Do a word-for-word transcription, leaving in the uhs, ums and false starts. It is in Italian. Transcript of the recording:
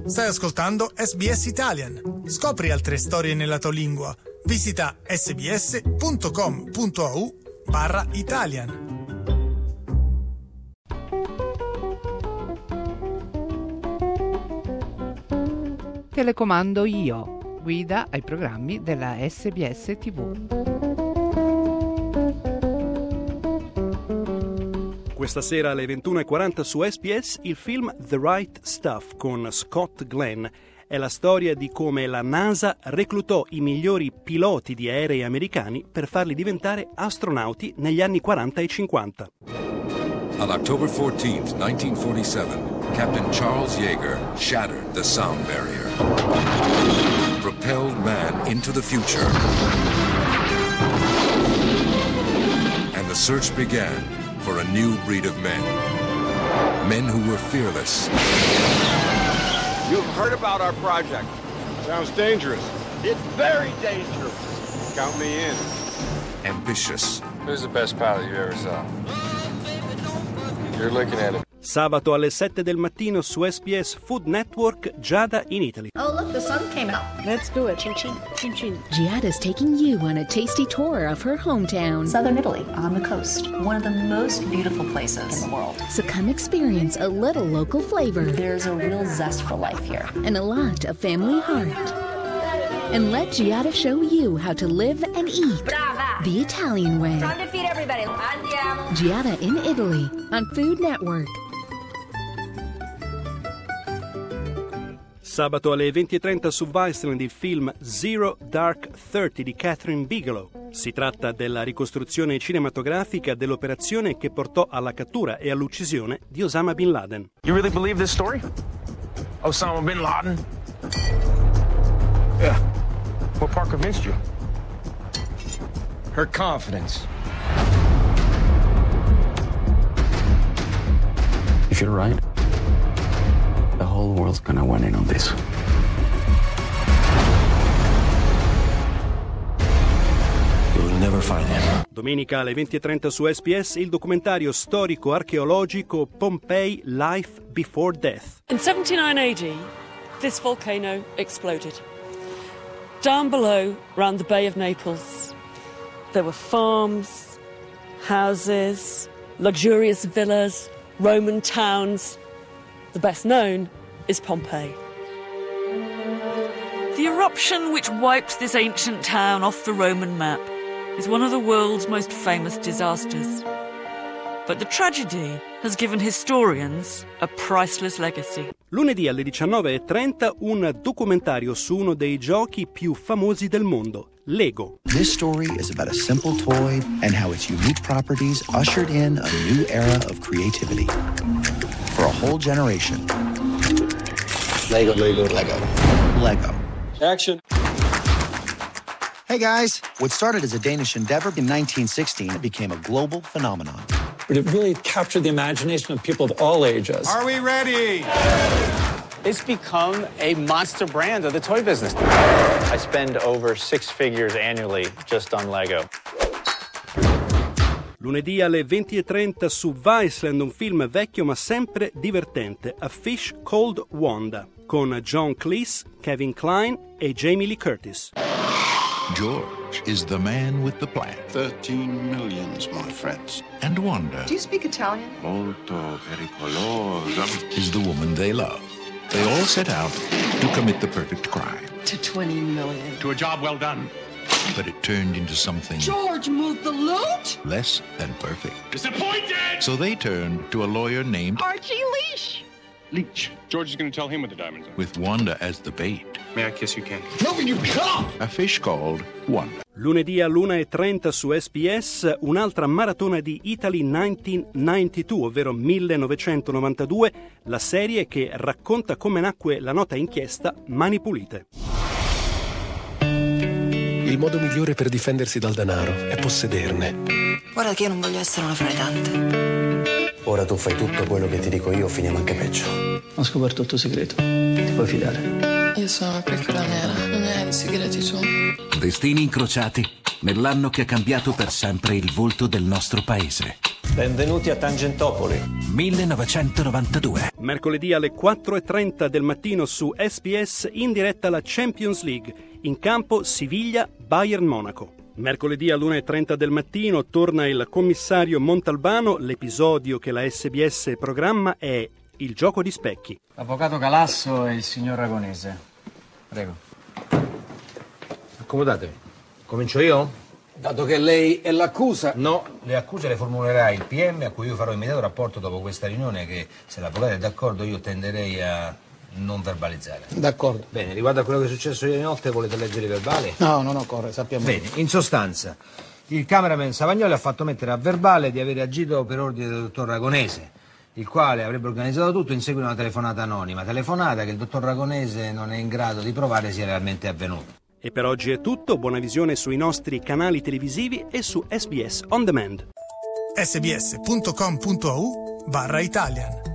Stai ascoltando S B S Italian. Scopri altre storie nella tua lingua. Visita sbs.com.au barra Italian. Telecomando io, guida ai programmi della S B S T V. Questa sera alle ventuno e quaranta su S B S il film The Right Stuff con Scott Glenn. È la storia di come la NASA reclutò i migliori piloti di aerei americani per farli diventare astronauti negli anni quaranta e cinquanta. On October fourteenth, nineteen forty-seven, Captain Charles Yeager shattered the sound barrier, propelled man into the future, and the search began for a new breed of men. Men who were fearless. You've heard about our project. Sounds dangerous. It's very dangerous. Count me in. Ambitious. Who's the best pilot you ever saw? You're looking at him. Sabato alle sette del mattino su S B S Food Network, Giada in Italy. Oh, look, the sun came out. Let's do it. Chin chin, chin chin. Giada's taking you on a tasty tour of her hometown. Southern Italy, on the coast. One of the most beautiful places in the world. So come experience a little local flavor. There's a real zest for life here. And a lot of family heart. And let Giada show you how to live and eat Brava! the Italian way. Time to feed everybody. Andiamo. Giada in Italy on Food Network. Sabato alle venti e trenta su Viceland il film Zero Dark Thirty di Catherine Bigelow. Si tratta della ricostruzione cinematografica dell'operazione che portò alla cattura e all'uccisione di Osama Bin Laden. You really believe this story? Osama Bin Laden? Yeah. What part convinced you? Her confidence. If you're right, the whole world's gonna win in on this. You'll never find him. Domenica alle venti e trenta su S B S il documentario storico-archeologico Pompeii Life Before Death. In seventy-nine A D, this volcano exploded. Down below, round the Bay of Naples, there were farms, houses, luxurious villas, Roman towns. The best known is Pompeii. The eruption which wiped this ancient town off the Roman map is one of the world's most famous disasters. But the tragedy has given historians a priceless legacy. Lunedì alle diciannove e trenta un documentario su uno dei giochi più famosi del mondo, Lego. This story is about a simple toy and how its unique properties ushered in a new era of creativity for a whole generation. Lego, Lego, Lego. Lego. Action. Hey guys, what started as a Danish endeavor in nineteen sixteen became a global phenomenon. But it really captured the imagination of people of all ages. Are we ready? It's become a monster brand of the toy business. I spend over six figures annually just on Lego. Lunedì alle venti e trenta su Viceland un film vecchio ma sempre divertente, A Fish Called Wanda, con John Cleese, Kevin Kline e Jamie Lee Curtis. George is the man with the plan. Thirteen millions, my friends. And Wanda. Do you speak Italian? Molto pericolosa. Is the woman they love. They all set out to commit the perfect crime. To twenty million. To a job well done. But it turned into something... George moved the loot? ...less than perfect. Disappointed! So they turned to a lawyer named... Archie Leach. Leach. George is going to tell him what the diamonds are. With Wanda as the bait. May I kiss you, Ken? No, you can't! A Fish Called Wanda. Lunedì all'una e trenta su S B S un'altra maratona di Italy millenovecentonovantadue, ovvero millenovecentonovantadue, la serie che racconta come nacque la nota inchiesta Mani Pulite. Il modo migliore per difendersi dal denaro è possederne. Guarda che io non voglio essere una fra le tante. Ora tu fai tutto quello che ti dico io, finiamo anche peggio. Ho scoperto il tuo segreto. Ti puoi fidare. Io sono una pecora nera, non hai i segreti tu. Destini incrociati nell'anno che ha cambiato per sempre il volto del nostro paese. Benvenuti a Tangentopoli. millenovecentonovantadue. Mercoledì alle quattro e trenta del mattino su S B S, in diretta la Champions League. In campo Siviglia-Bayern Monaco. Mercoledì all'una e trenta del mattino torna il commissario Montalbano. L'episodio che la S B S programma è Il gioco di specchi. L'avvocato Galasso e il signor Ragonese. Prego. Accomodatevi. Comincio io? Dato che lei è l'accusa... No, le accuse le formulerà il P M, a cui io farò immediato rapporto dopo questa riunione, che se l'avvocato è d'accordo io tenderei a non verbalizzare. D'accordo. Bene, riguardo a quello che è successo ieri notte, volete leggere i verbali? No, no, no, corre, sappiamo. Bene, in sostanza, il cameraman Savagnoli ha fatto mettere a verbale di aver agito per ordine del dottor Ragonese, il quale avrebbe organizzato tutto in seguito a una telefonata anonima, telefonata che il dottor Ragonese non è in grado di provare sia realmente avvenuta. E per oggi è tutto, buona visione sui nostri canali televisivi e su S B S On Demand. sbs punto com punto a u barra Italian